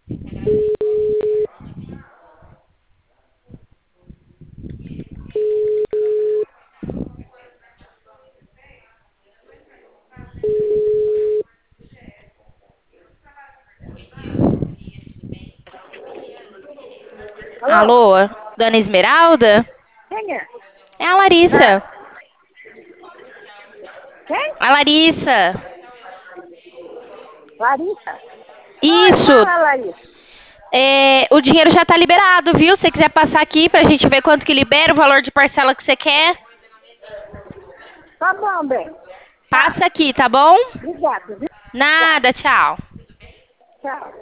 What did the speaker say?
Alô? Alô, Dona Esmeralda? Quem é? É a Larissa. Ah, quem? A Larissa. Larissa? Oi, Isso. fala, Larissa. O dinheiro já tá liberado, viu? Se você quiser passar aqui pra gente ver quanto que libera, o valor de parcela que você quer, Tá bom, bem. Tá. passa aqui, tá bom? Obrigada, viu? Tá. Nada, tchau. Tchau.